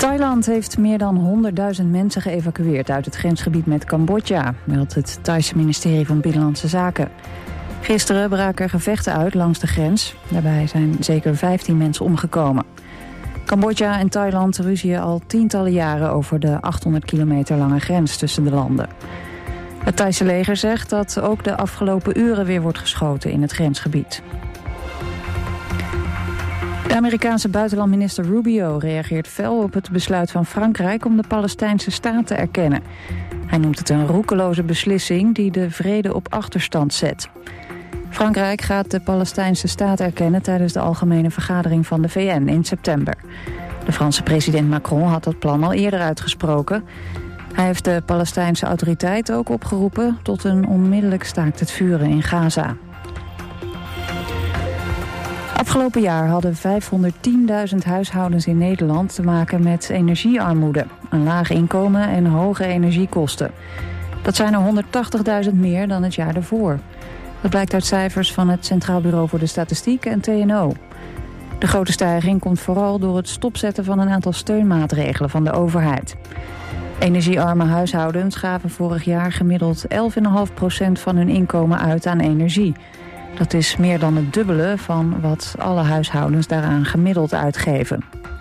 Thailand heeft meer dan 100.000 mensen geëvacueerd uit het grensgebied met Cambodja, meldt het Thaise ministerie van Binnenlandse Zaken. Gisteren braken er gevechten uit langs de grens. Daarbij zijn zeker 15 mensen omgekomen. Cambodja en Thailand ruzien al tientallen jaren over de 800 kilometer lange grens tussen de landen. Het Thaise leger zegt dat ook de afgelopen uren weer wordt geschoten in het grensgebied. De Amerikaanse buitenlandminister Rubio reageert fel op het besluit van Frankrijk om de Palestijnse staat te erkennen. Hij noemt het een roekeloze beslissing die de vrede op achterstand zet. Frankrijk gaat de Palestijnse staat erkennen tijdens de algemene vergadering van de VN in september. De Franse president Macron had dat plan al eerder uitgesproken. Hij heeft de Palestijnse autoriteit ook opgeroepen tot een onmiddellijk staakt het vuren in Gaza. Afgelopen jaar hadden 510.000 huishoudens in Nederland te maken met energiearmoede, een laag inkomen en hoge energiekosten. Dat zijn er 180.000 meer dan het jaar daarvoor. Dat blijkt uit cijfers van het Centraal Bureau voor de Statistiek en TNO. De grote stijging komt vooral door het stopzetten van een aantal steunmaatregelen van de overheid. Energiearme huishoudens gaven vorig jaar gemiddeld 11,5% van hun inkomen uit aan energie. Dat is meer dan het dubbele van wat alle huishoudens daaraan gemiddeld uitgeven.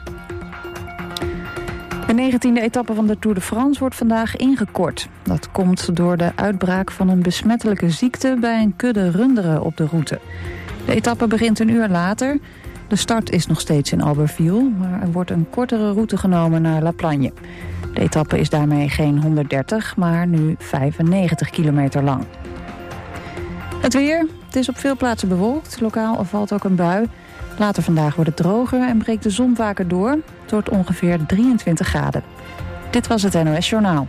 De 19e etappe van de Tour de France wordt vandaag ingekort. Dat komt door de uitbraak van een besmettelijke ziekte bij een kudde runderen op de route. De etappe begint een uur later. De start is nog steeds in Albertville, maar er wordt een kortere route genomen naar La Plagne. De etappe is daarmee geen 130, maar nu 95 kilometer lang. Het weer. Het is op veel plaatsen bewolkt. Lokaal valt ook een bui. Later vandaag wordt het droger en breekt de zon vaker door. Het wordt ongeveer 23 graden. Dit was het NOS Journaal.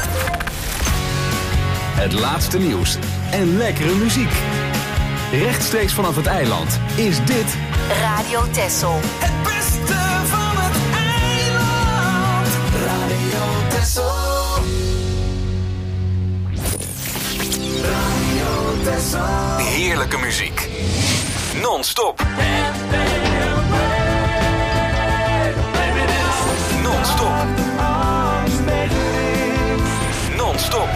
Het laatste nieuws en lekkere muziek. Rechtstreeks vanaf het eiland is dit Radio Texel. Het beste van het eiland. Radio Texel. Radio Texel. heerlijke muziek. Non-stop. Non-stop. Non-stop.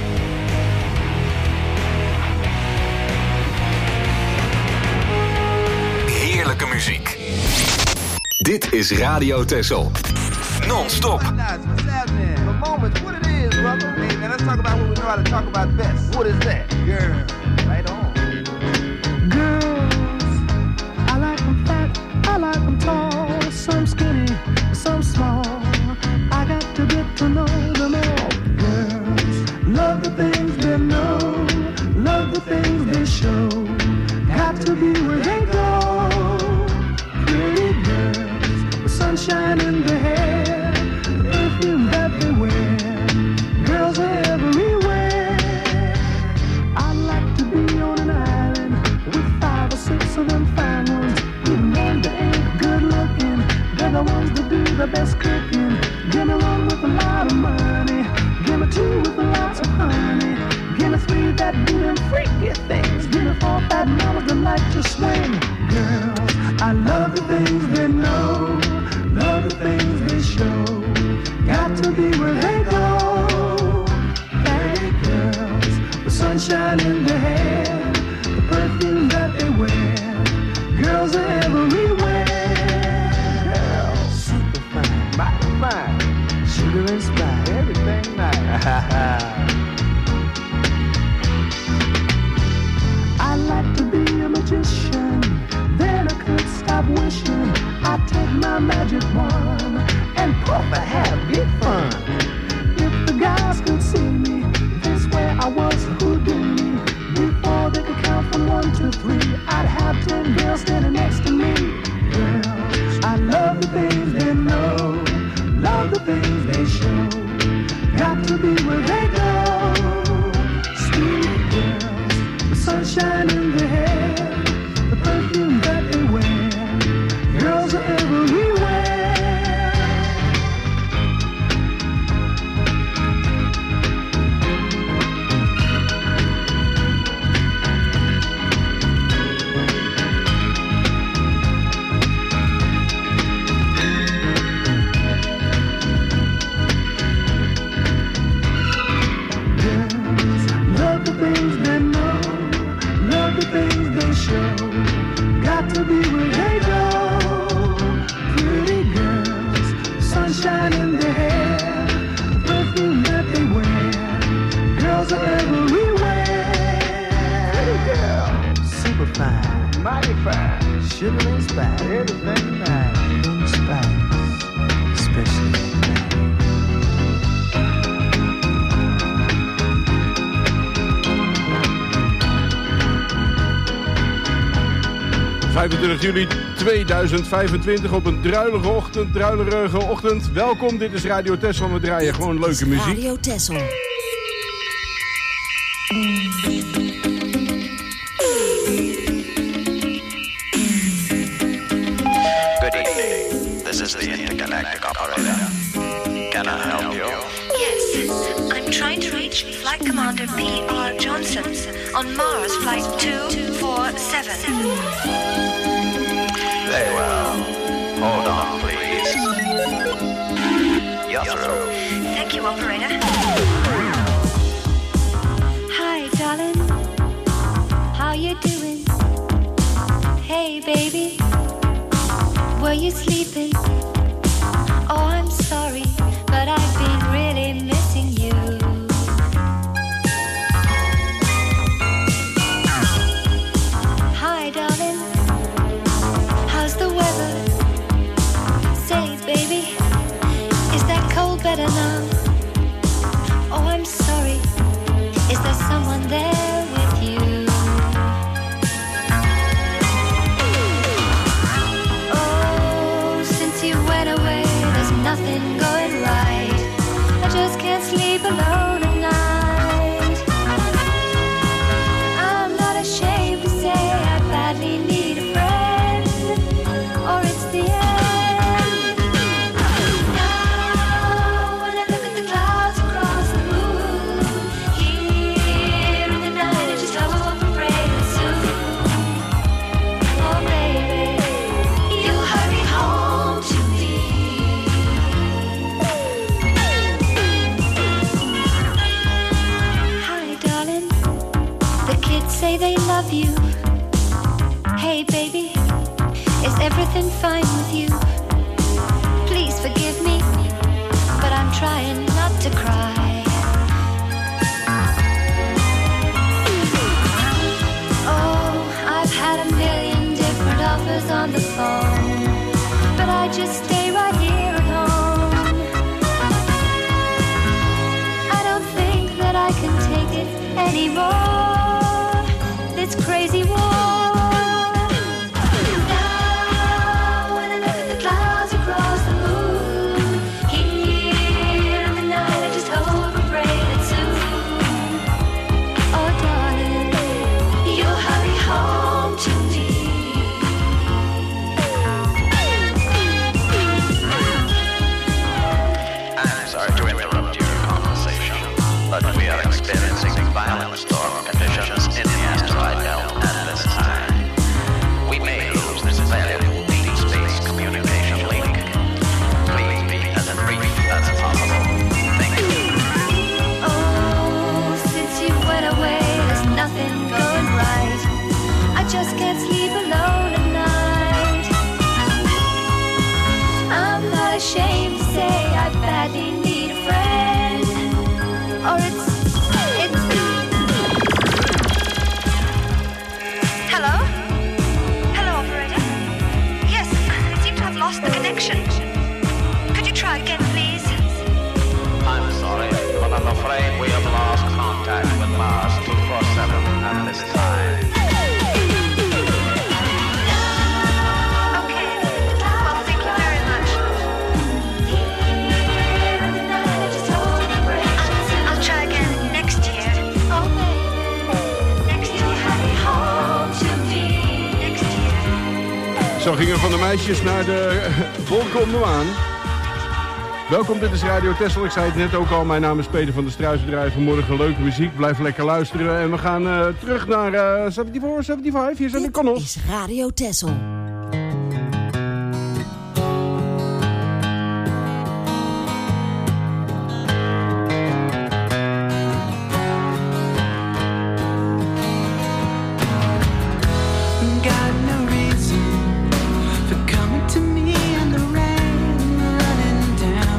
Heerlijke muziek. Dit is Radio Texel. Non-stop. Moments, what it is, brother. Hey, man, let's talk about what we know how to talk about best. What is that? Girl. Right on. Girls, I like them fat, I like them tall, some skinny, some small. I got to get to know them all. Girls, love the things they know, love the things they show. Got to be where they go. Pretty girls, with sunshine in their hair, perfume that they wear. Girls are everywhere. I'd like to be on an island with 5 or 6 of them fine ones. Even when they ain't good looking, they're the ones that do the best cooking. Give me 1 with a lot of money, give me 2 with lots of honey, give me 3 that do them freaky things, give me 4 fat mamas that like to swing. Girls, I love the things they know, love the things they show. Got to be where they go. Pretty girls with sunshine in their hair, the perfume that they wear. Girls are everywhere. Girls, super fine, mighty fine, sugar and spice, everything nice. I like to be a magician, then I could stop wishing I sunshine in their hair, the perfume that they wear. Girls are everywhere. Hey girl, super fine, mighty fine, sugar and spice, everything nice, and spice, especially at night. 25 juli 2025 op een druilerige ochtend. Welkom, dit is Radio Texel. We draaien gewoon leuke muziek. Radio Texel. Good evening. This is the intergalactic operator. Can I help you? Yes, I'm trying to reach Flight Commander P.R. Johnson on Mars Flight 247. Very well. Hold on, please. You're through. Thank you, operator. Hi, darling. How you doing? Hey, baby. Were you sleeping? Oh, I'm sorry, but I've been really missing you. Hi, darling. How's the weather? Say, baby, is that cold better now? Oh, I'm sorry. Is there someone there with you? Oh, since you went away, there's nothing going right. I just can't sleep alone at night. I'm not ashamed to say I badly need a friend, or it's the end. Now when I look at the clouds across the moon, here in the night I just hope and pray that soon, oh baby, you'll hurry home to me. Hi, darling. The kids say they love you. Hey, baby, is everything fine with you? Please forgive me, but I'm trying not to cry. Oh, I've had a million different offers on the phone, but I just stay right here at home. I don't think that I can take it anymore, this crazy war. Now when I look at the clouds across the moon, here in the night I just hope and pray that soon, oh darling, you'll hurry home to me. I'm sorry to interrupt your conversation, but we are experiencing violent storm conditions in the asteroid belt at this time. We may lose this valuable deep space communication link. Please be as brief as possible. Thank you. Oh, since you went away, there's nothing going right. I just can't sleep alone at night. I'm not ashamed to say I badly need a friend, or it's Hello? Hello, operator? Yes, I seem to have lost the connection. Could you try again, please? I'm sorry, but I'm afraid we have lost contact with Mars 247 at this time. Okay, well, thank you very much. I'll try again next year. Oh, baby. Next year. Home to me. Next year. Zo gingen van de meisjes naar de wolken om de maan. Welkom, dit is Radio Texel. Ik zei het net ook al, mijn naam is Peter van der Struijs. We draaien vanmorgen leuke muziek. Blijf lekker luisteren. En we gaan terug naar 74, 75. Hier zijn de Connells. Dit is Radio Texel. Got no reason for coming to me in the rain, running down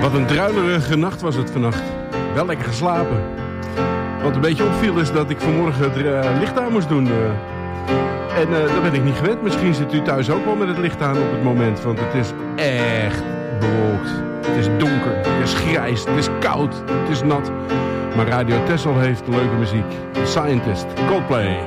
Wat een druilerige nacht was het vannacht. Wel lekker geslapen. Wat een beetje opviel is dat ik vanmorgen het licht aan moest doen. En dat ben ik niet gewend. Misschien zit u thuis ook wel met het licht aan op het moment. Want het is echt bewolkt. Het is donker. Het is grijs. Het is koud. Het is nat. Maar Radio Texel heeft leuke muziek. The Scientist. Coldplay.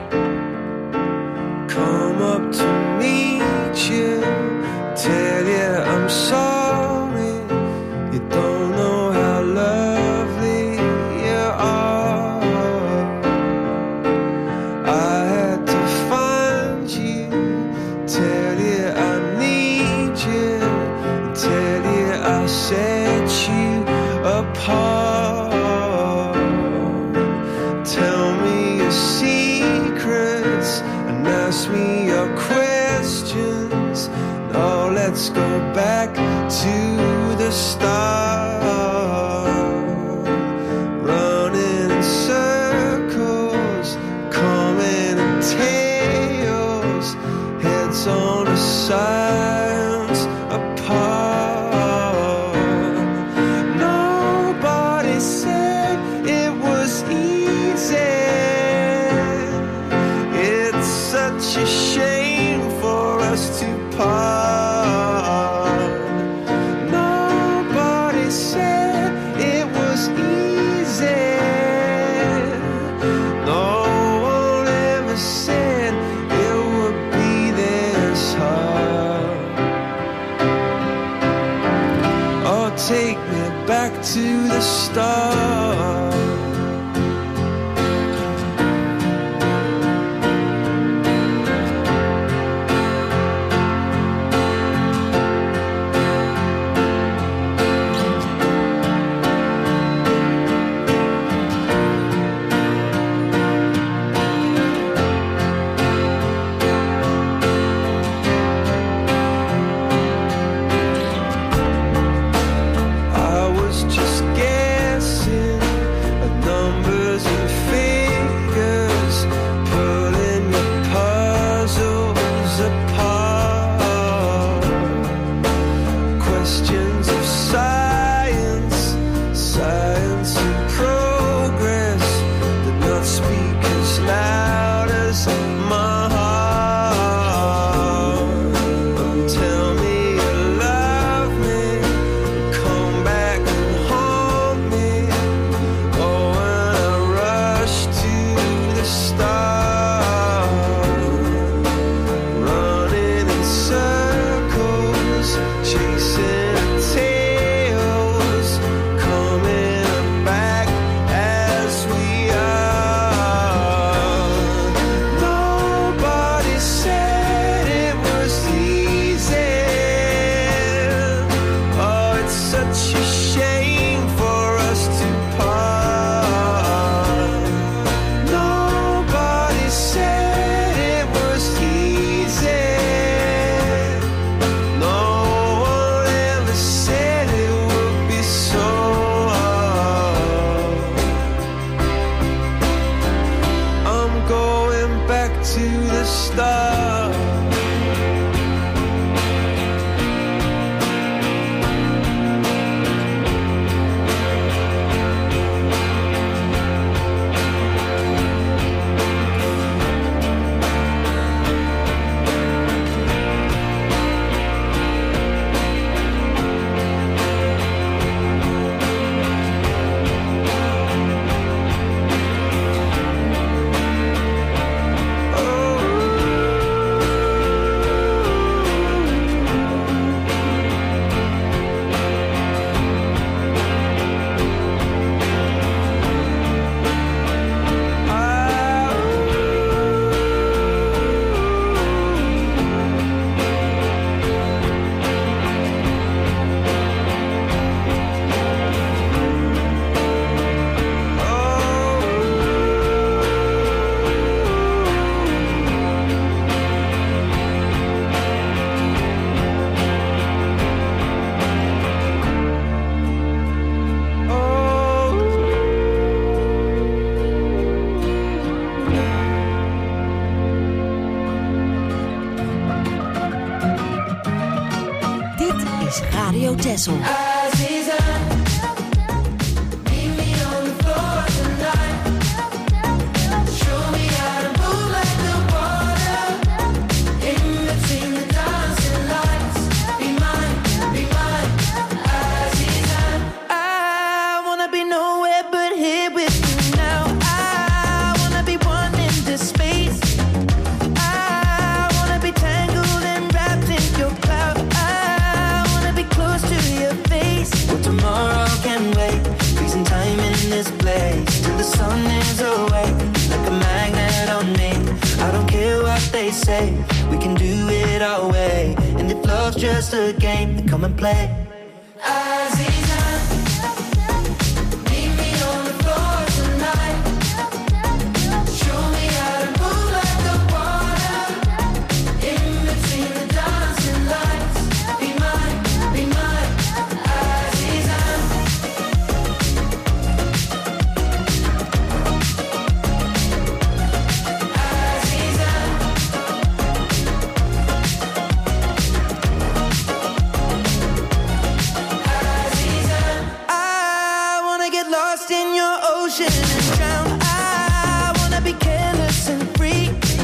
Come up to meet you, tell you I'm sorry. You don't know how lovely you are. I had to find you, tell you I need you, tell you I set you apart. Tell me your secrets and ask me your questions. Now let's go back to the start. Running in circles, coming in tails, heads on the sides apart. Nobody said it was easy. It's such a shame for us to part. Nobody said it was easy. No one ever said it would be this hard. Oh, take me back to the start. I was just guessing at numbers and figures, pulling your puzzles apart. Questions of science, science and progress did not speak as loud as my heart. Tell me you love me, come back and haunt me. Oh, when I rush to the start, running in circles, chasing tails, coming back as we are. Nobody said it was easy. Oh, it's such a shame for us to part. Nobody said it was easy. No one ever said it would be so hard. I'm going back to the start. Radio Texel. Aziza say we can do it our way. And if love's just a game, then come and play. Aziza, meet me on the floor tonight. Show me how to move like the water in between the dancing lights. Be mine, Aziza. Aziza. I wanna get lost in your ocean and drown. I wanna be careless and free.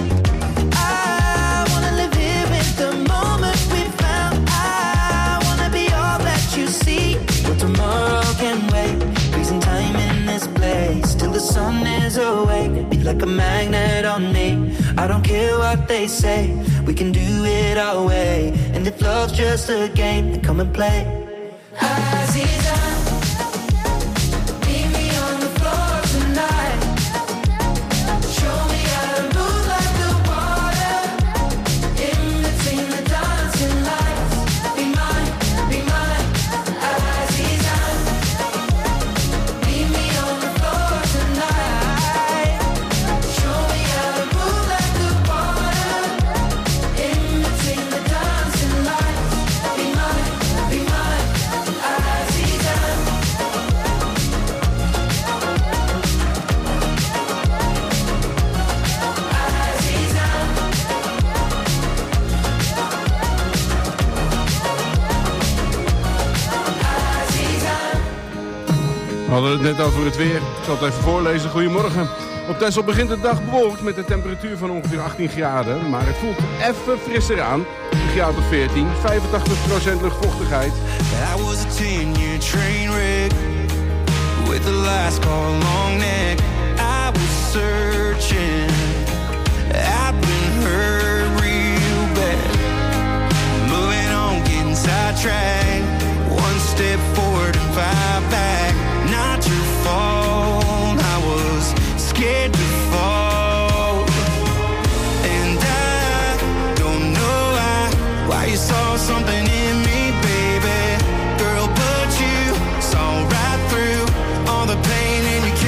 I wanna live here in the moment we found. I wanna be all that you see. But tomorrow can wait. Freezing time in this place till the sun is awake. Be like a magnet on me. I don't care what they say. We can do it our way. And if love's just a game, then come and play. Aziza, meet me on the floor tonight. Show me how to move like the water in between the dancing lights. Be mine, Aziza. Meet me on the floor tonight. Show me how to move like the water in between the dancing lights. Be mine, Aziza. We hadden het net over het weer. Ik zal het even voorlezen. Goedemorgen. Op Texel begint de dag bewolkt met een temperatuur van ongeveer 18 graden. Maar het voelt even frisser aan. Een graad of 14, 85% luchtvochtigheid. I was a 10-year train wreck with the last call long neck. I was searching, I've been hurt real bad. Moving on, getting sidetracked. One step forward and 5 back. Not your fault, I was scared to fall. And I don't know why you saw something in me, baby. Girl, but you saw right through all the pain and you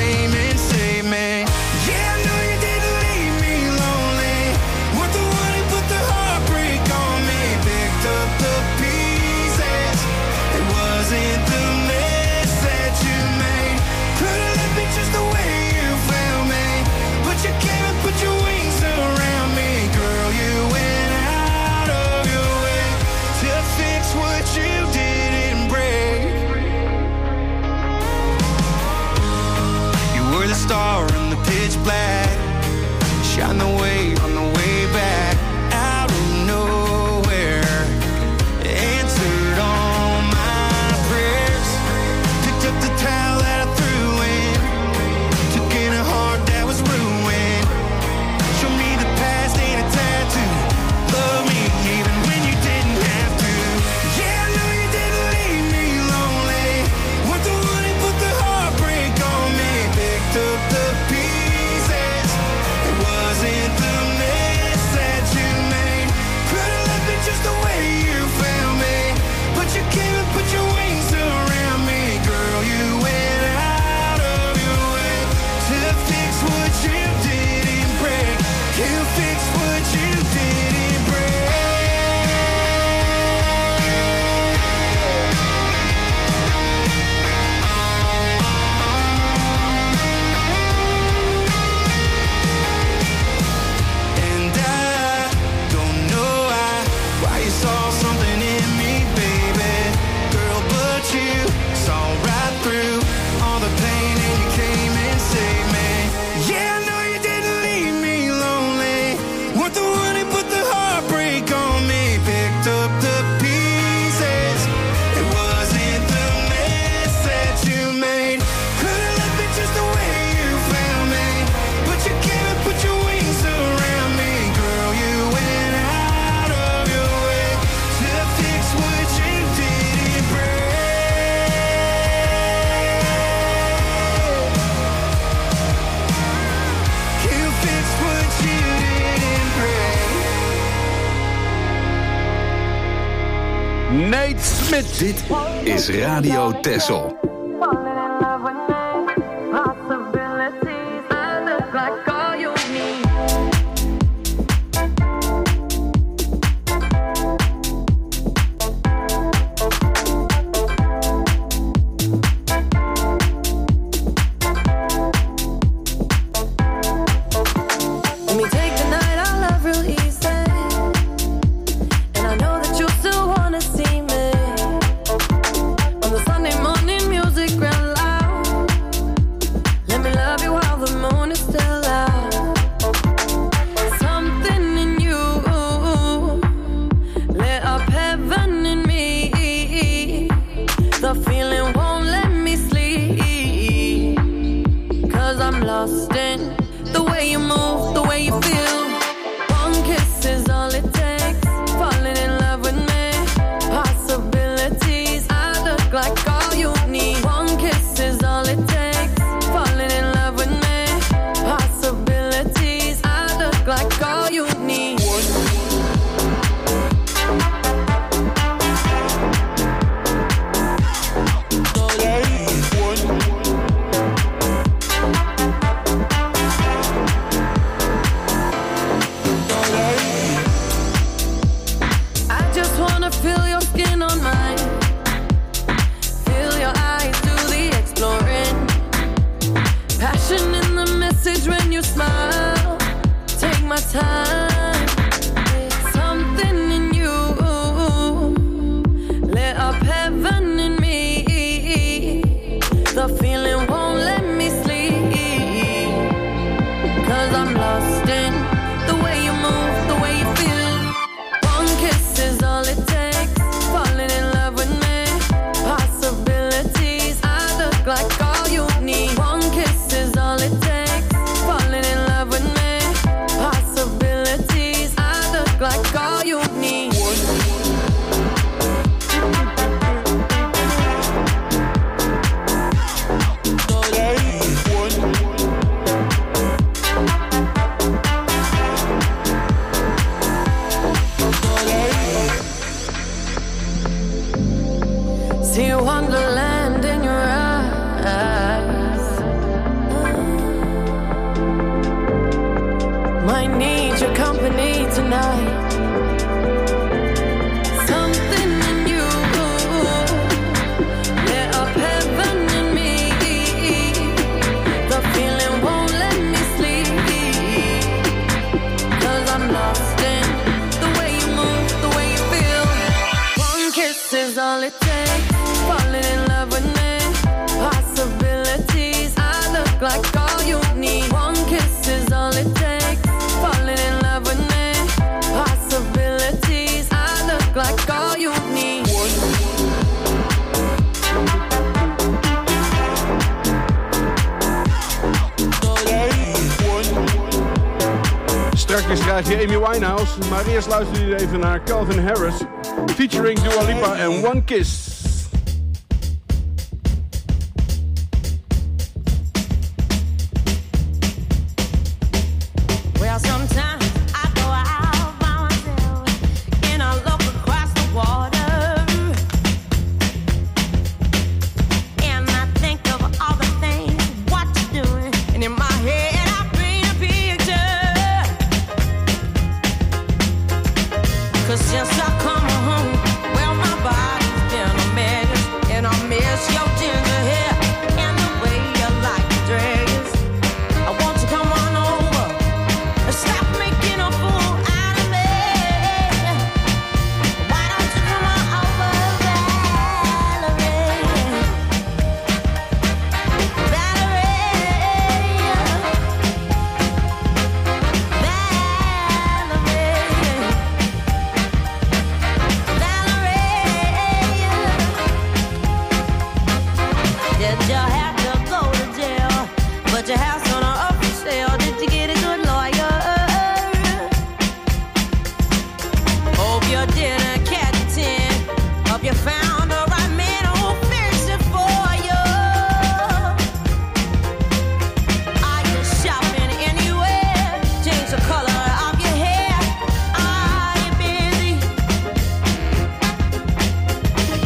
Smit. Dit is Radio Texel. Straks krijg je Amy Winehouse, maar eerst luister je even naar Calvin Harris featuring Dua Lipa en One Kiss. Since I come home, well, my body's been a mess, and I miss your ginger hair and the way you like to dress. I want you to come on over and stop making a fool out of me. Why don't you come on over, Valerie? Did you have to go to jail? But your house on a up for sale. Did you get a good lawyer? Hope you didn't catch a 10. Hope you found the right man who'll fix it for you. Are you shopping anywhere? Change the color of your hair. Are you busy?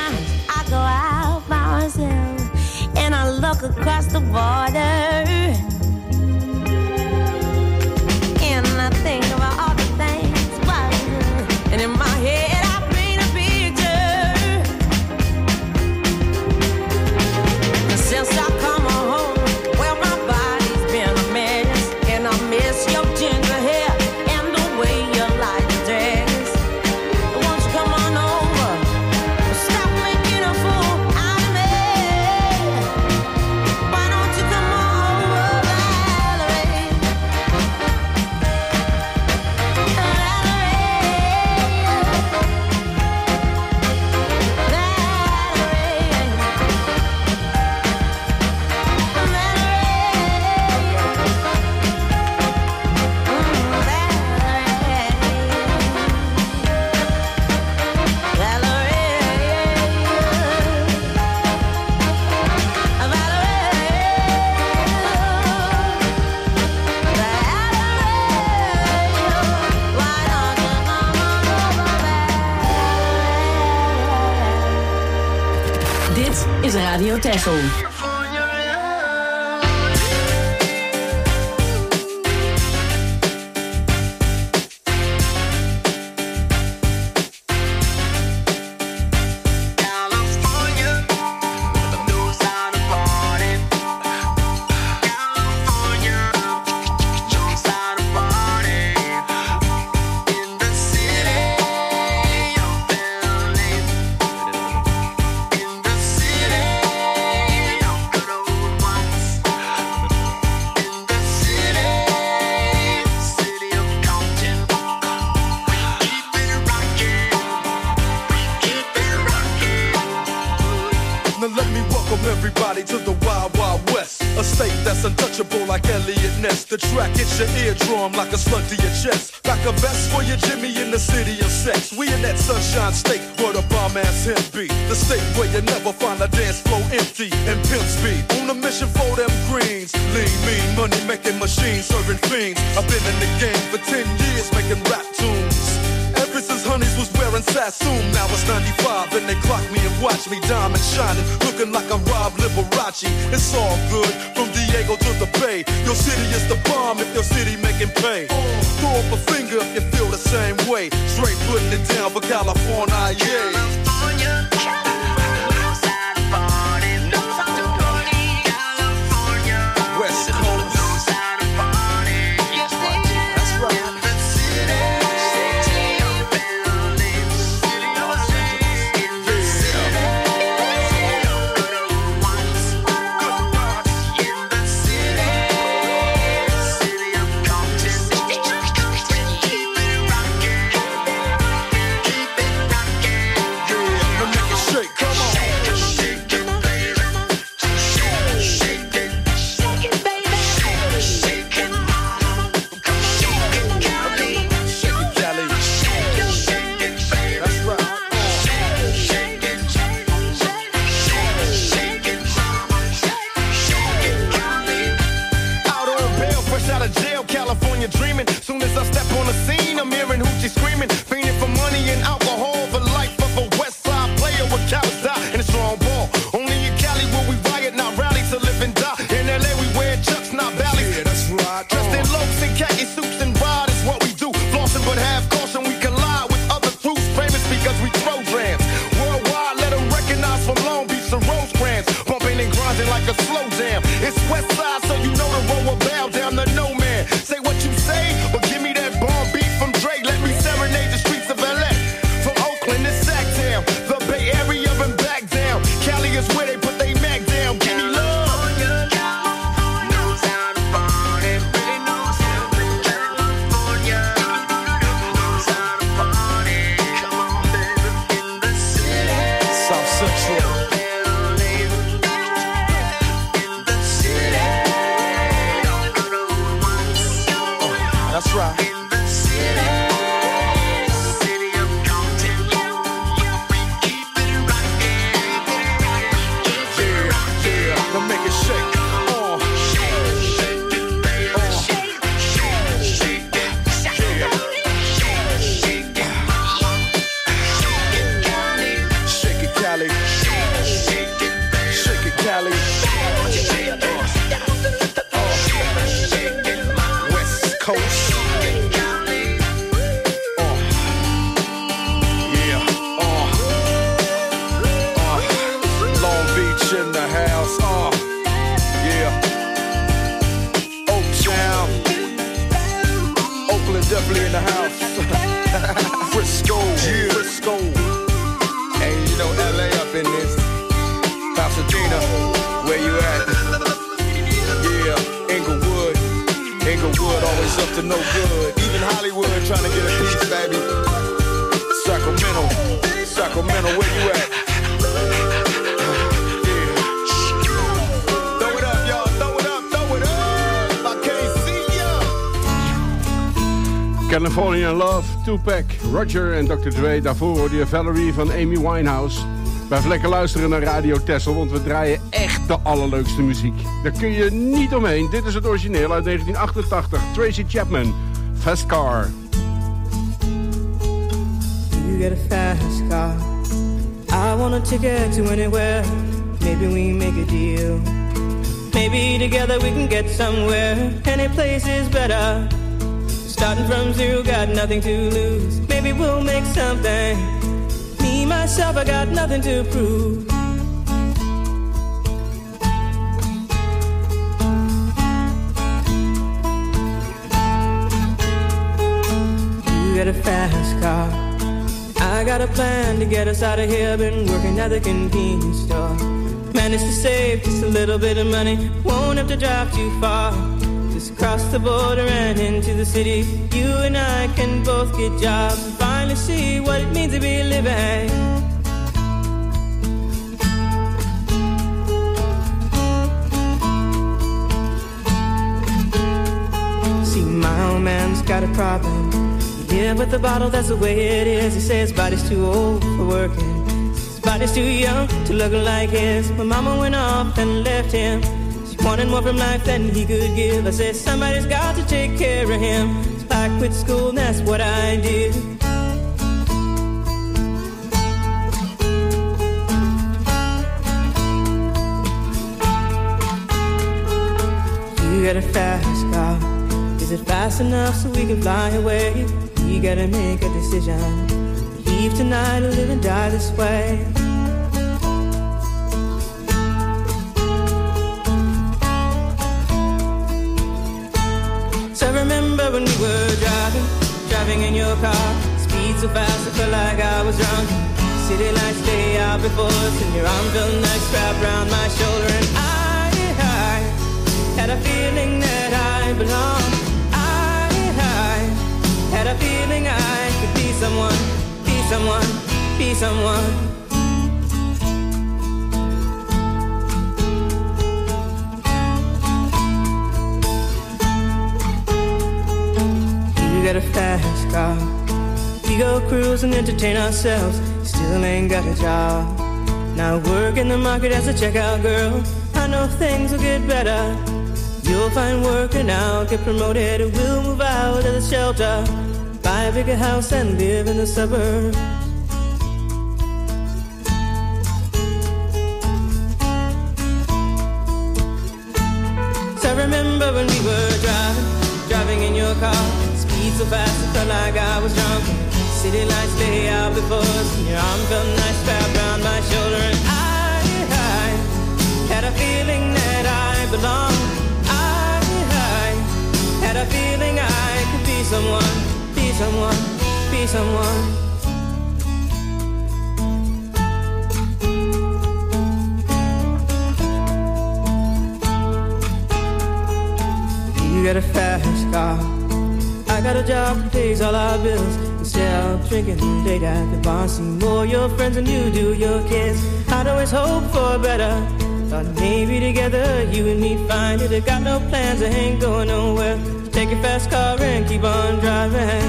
sometimes I go out by myself and I look across the water and I think about all the things and in my head I paint a picture. Since I come home, well my body's been a mess and I miss your ginger hair and the way you like to dress. Won't you come on over? Stop making a fool out of me. Why don't you come on over, Valerie? Dit is Radio Texel. everybody to the Wild Wild West. A state that's untouchable like Elliot Ness. The track hits your eardrum like a slug to your chest. Back a vest for your Jimmy in the city of sex. We in that sunshine state where the bomb ass him be. The state where you never find a dance floor empty and pimp speed. On a mission for them greens. Lean, mean, money making machines serving fiends. I've been in the game for 10 years making rap tunes. Ever since Honeys was wearing Sassoon, now it's 95 and they clock me and watch me diamond shining, looking like I'm Rob Liberace. It's all good from Diego to the Bay. Your city is the bomb if your city making pay. Throw up a finger if you feel the same way. Straight putting it down for California, yeah. Cali. in the house. Yeah. Oaktown. Oakland definitely in the house. Frisco. Yeah. Frisco. And you know LA up in this. Pasadena. Where you at? Yeah. Inglewood. Inglewood always up to no good. Even Hollywood trying to get a piece, baby. Sacramento. Sacramento, where you at? California Love, Tupac, Roger en Dr. Dre. Daarvoor hoorde je Valerie van Amy Winehouse. Blijf lekker luisteren naar Radio Texel, want we draaien echt de allerleukste muziek. Daar kun je niet omheen. Dit is het origineel uit 1988. Tracy Chapman, Fast Car. You get a fast car. I want a ticket to anywhere. Maybe we make a deal. Maybe together we can get somewhere. Any place is better. Starting from zero, got nothing to lose. Maybe we'll make something. Me, myself, I got nothing to prove. You got a fast car. I got a plan to get us out of here. Been working at the convenience store. Managed to save just a little bit of money. Won't have to drive too far. Just cross the border and into the city. You and I can both get jobs and finally see what it means to be living. See, my old man's got a problem. Yeah, with the bottle, that's the way it is. He says his body's too old for working. His body's too young to look like his. My mama went off and left him. She wanted more from life than he could give. I said, somebody's got to take care of him. So I quit school and that's what I did. You got a fast car. Is it fast enough so we can fly away? We gotta make a decision. Leave tonight or live and die this way. So I remember when we were driving in your car. Speed so fast I felt like I was drunk. City lights lay out before us, and your arm felt nice wrapped around my shoulder. And I had a feeling that I belonged. Had a feeling I could be someone, be someone, be someone. You got a fast car. We go cruise and entertain ourselves. Still ain't got a job. Now work in the market as a checkout girl. I know things will get better. You'll find work and I'll get promoted. We'll move out of the shelter, buy a bigger house and live in the suburbs. So I remember when we were driving in your car. Speed so fast I felt like I was drunk. City lights lay out before us, and your arm felt nice wrapped around my shoulder. And I had a feeling that I belonged. Had a feeling I could be someone, be someone, be someone. You got a fast car. I got a job that pays all our bills. Instead of drinking late at the bar, see more your friends than you do your kids. I'd always hope for better. Thought maybe together you and me find it. I got no plans, I ain't going nowhere. Take your fast car and keep on driving.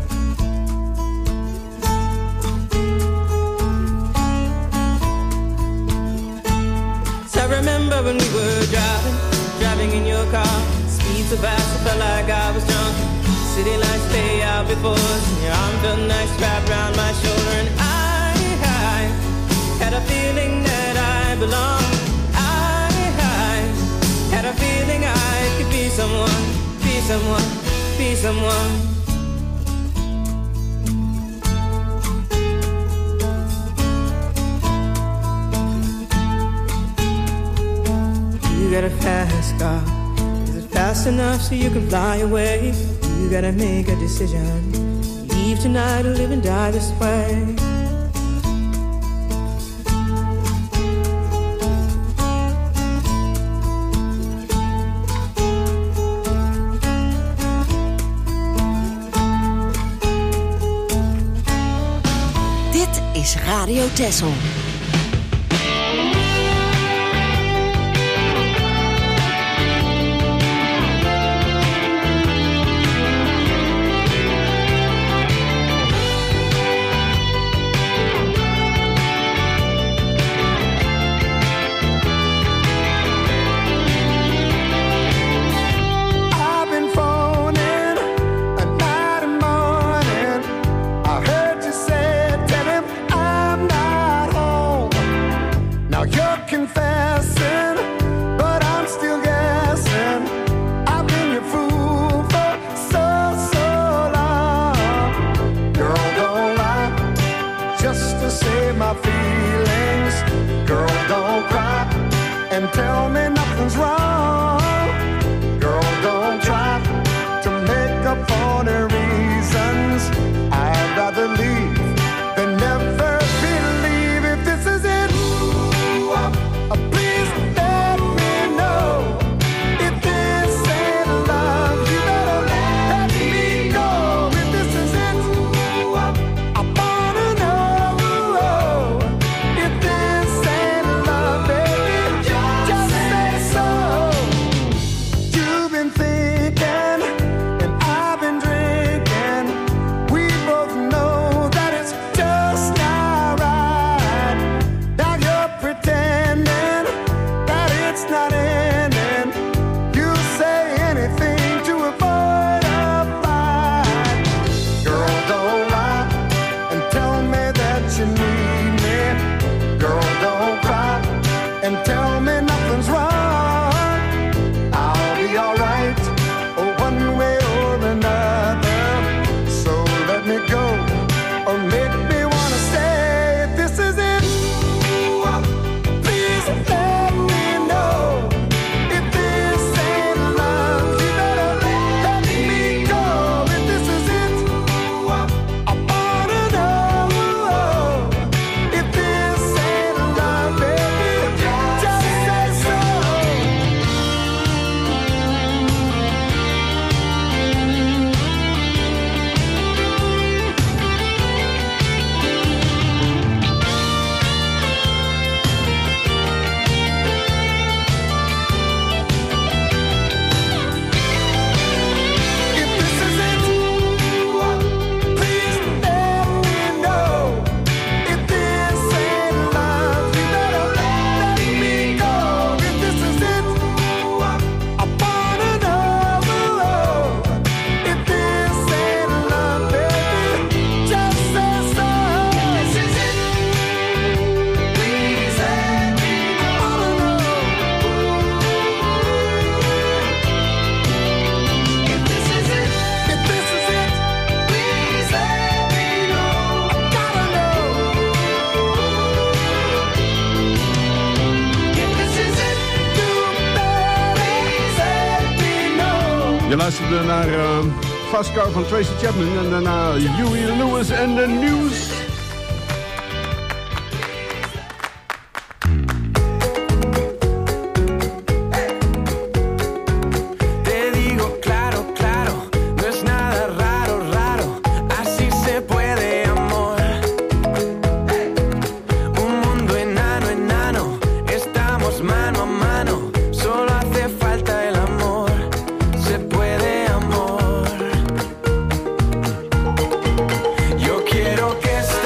So I remember when we were driving in your car. Speed so fast I felt like I was drunk. City lights lay out before us, and your arm felt nice wrapped around my shoulder. And I had a feeling that I belonged. Had a feeling I could be someone, be someone, be someone. got a fast car. Is it fast enough so you can fly away? You gotta make a decision. Leave tonight or live and die this way. Dit is Radio Texel. Je luisterde naar Fast Car van Tracy Chapman en daarna Huey Lewis en The News. Quiero que estés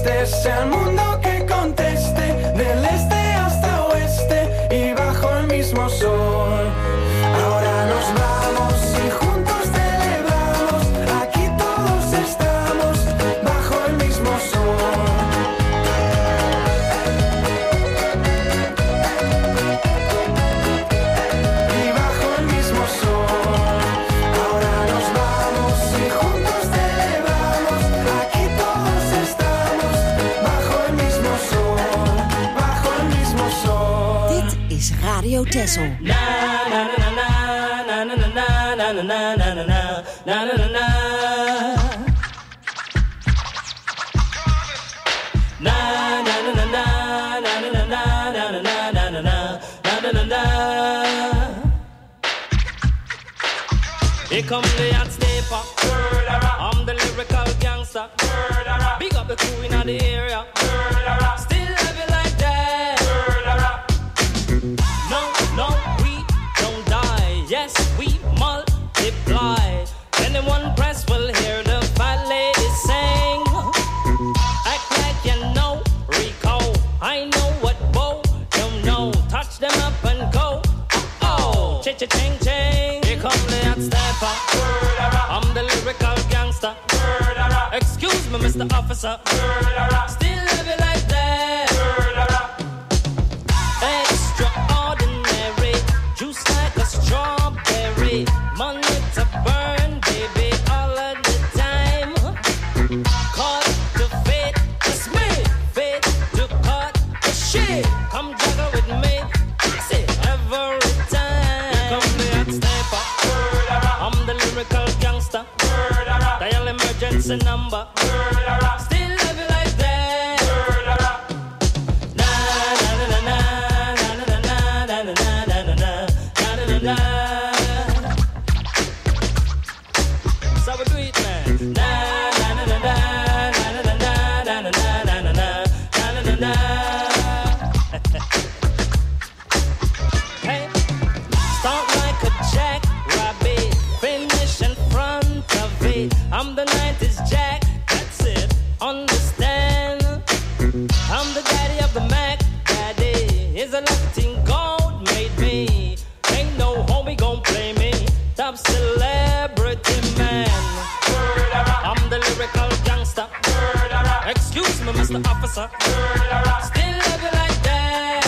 Este es el mundo que conteste, del este hasta oeste y bajo el mismo sol. Ahora nos vamos y juntos celebramos, aquí todos estamos bajo el mismo sol. Y bajo el mismo sol. Ahora nos vamos y juntos celebramos, aquí todos estamos bajo el mismo sol, bajo el mismo sol. Dit is Radio Texel. Here come the hot stepper. I'm the lyrical gangster. Big up the crew in the area. Still love you like that. No, we don't die. Yes, we multiply. Anyone press will hear the fat lady sing. Act like you know Rico. I know what Bo don't know. Touch them up and go. Oh, ching ching. Here come the hot stepper. I'm the lyrical gangster. Excuse me, Mr. Officer. Still love you like that. Extraordinary, juice like a strawberry. Money to burn, baby, all of the time. Cut to fit, it's me. Fit to cut the shit. Come juggle with me. See, every time. Here come the hot stepper. I'm the lyrical gangster. Dial emergency number. Still love you like that. Na na na na na na na na na na na na na. So we do it, man. Na na na na na na na na na na na na na. Hey, start like a jackrabbit, finish in front of it. I'm the 90s Jack, that's it, understand? I'm the daddy of the Mac, daddy. Is a lifting gold made me. Ain't no homie gon' play me. Top celebrity man. I'm the lyrical gangster. Excuse me, Mr. Officer. Still love you like that.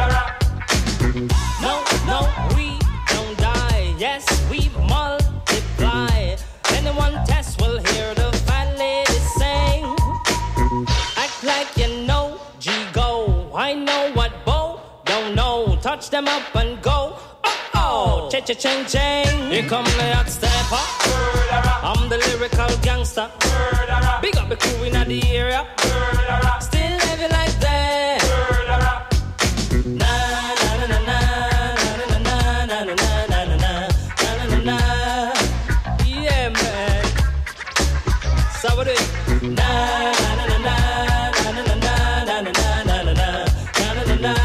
No, we don't die. Yes, we multiply. Anyone test will hear the fat lady sing. Act like you know G-Go. I know what Bo don't know. Touch them up and go. Oh, ching ching. Here come the hot stepper. I'm the lyrical gangster. Big up the crew in the area. Still love you like that. Na na na na na na na na na na na na. Yeah, man. So what do it? Na na na na na na na na na na na na na.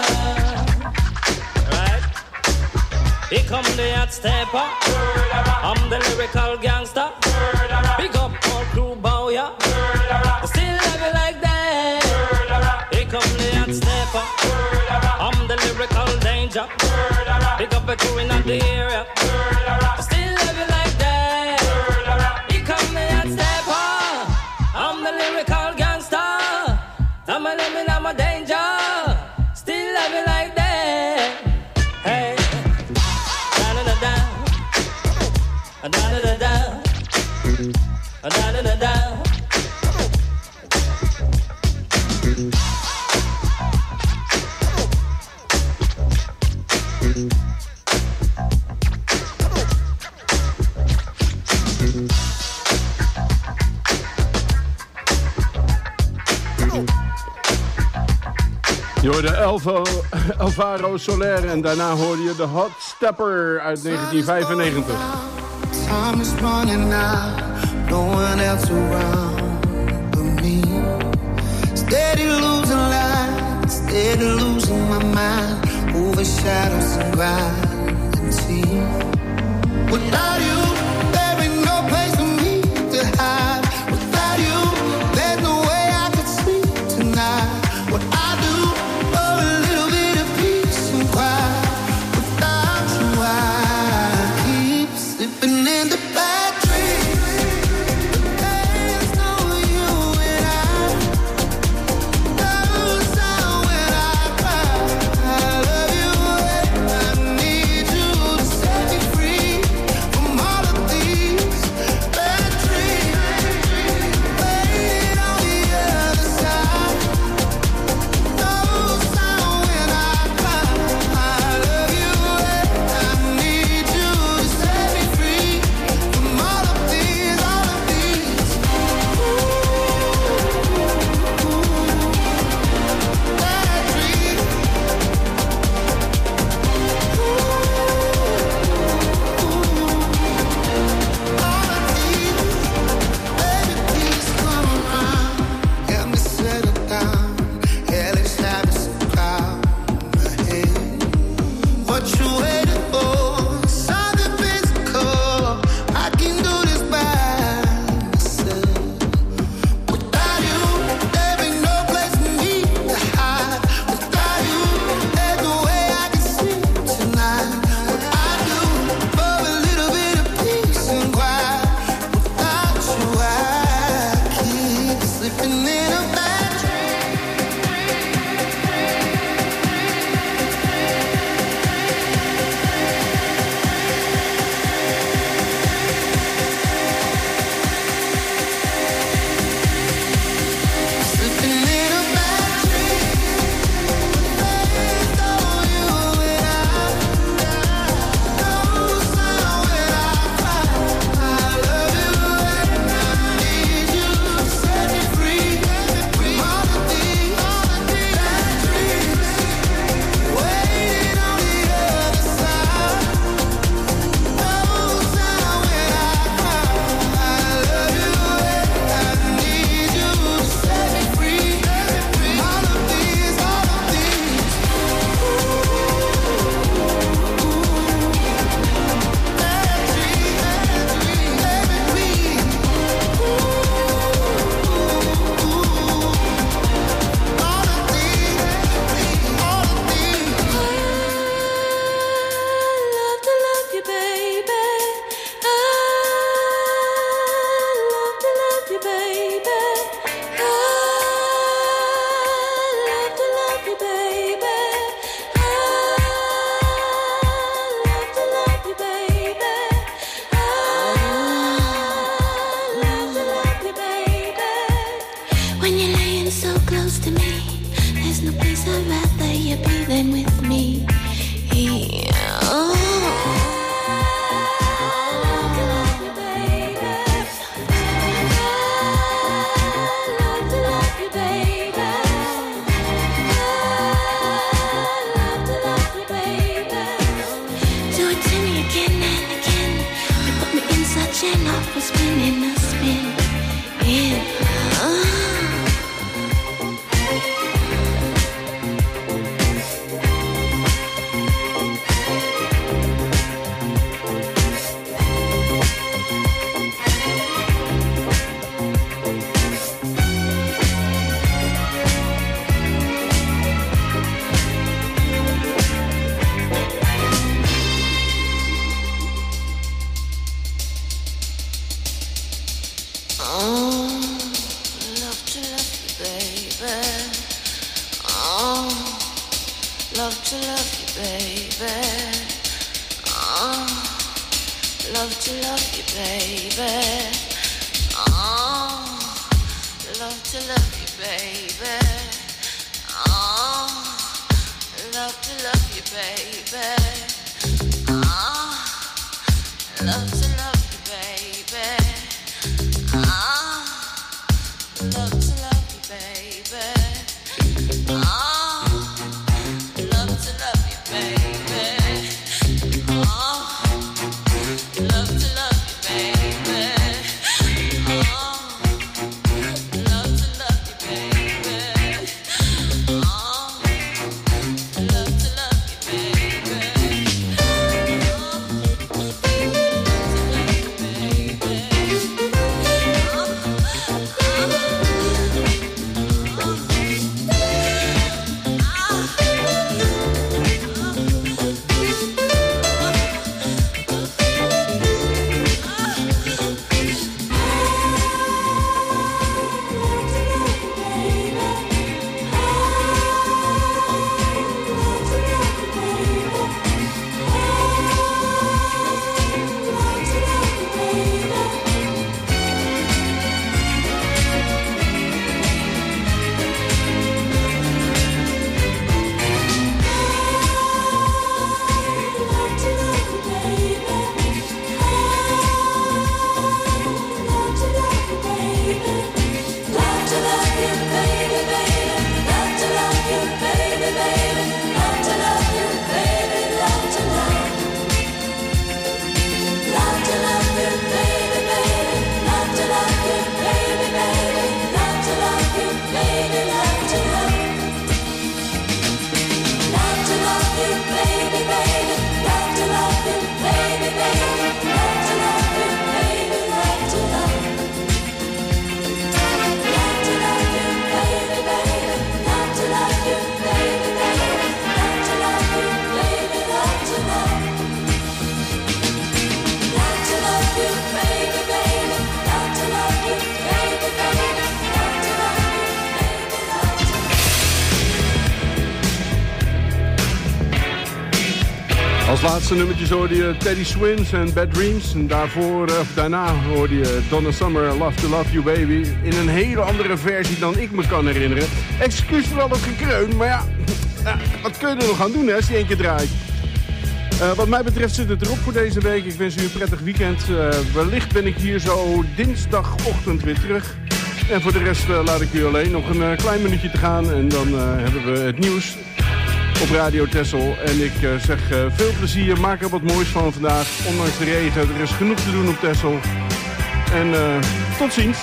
Right? Here come the hot stepper. I'm the lyrical gangster. Big up all crew bow, yeah. Still love you like that. Here come the hot stepper. I'm the lyrical danger. Big up the crew in the area. Still love you like that. Here come the hot stepper. I'm the lyrical gangster. I'm a living, I'm a danger. Still love you like that. Hey, da da da da, da da da da, da da da da. Je hoorde Alvaro Soler en daarna hoorde je de Hot Stepper uit 1995. Time is running out, no one else around but me. Steady losing light, steady losing my mind, over shadows and gravity. Without you, there ain't no place for me to hide. Without you, there's no way I could to love you, baby. Love to love you, baby. Love to love you, baby. Love to love you, baby. Love to love you, baby. Love to love you, baby. Love to love you, baby. Love to love you, baby. Love to love you, baby. Love to love you, baby. Als laatste nummertjes hoorde je Teddy Swims en Bad Dreams. En daarna hoorde je Donna Summer, Love to Love You Baby. In een hele andere versie dan ik me kan herinneren. Excuus voor al het gekreun, maar ja, wat kun je er nog aan doen hè, als je één keer draait. Wat mij betreft zit het erop voor deze week. Ik wens u een prettig weekend. Wellicht ben ik hier zo dinsdagochtend weer terug. En voor de rest laat ik u alleen nog een klein minuutje te gaan. En dan hebben we het nieuws op Radio Texel. En ik zeg veel plezier, maak er wat moois van vandaag. Ondanks de regen, er is genoeg te doen op Texel. En tot ziens.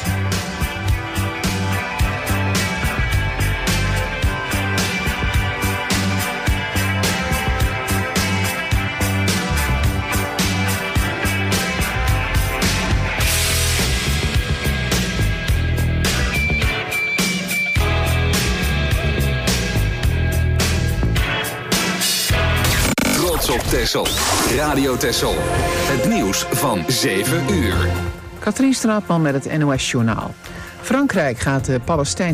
Op Texel. Radio Texel. Het nieuws van 7 uur. Katrien Straatman met het NOS Journaal. Frankrijk gaat de Palestijnse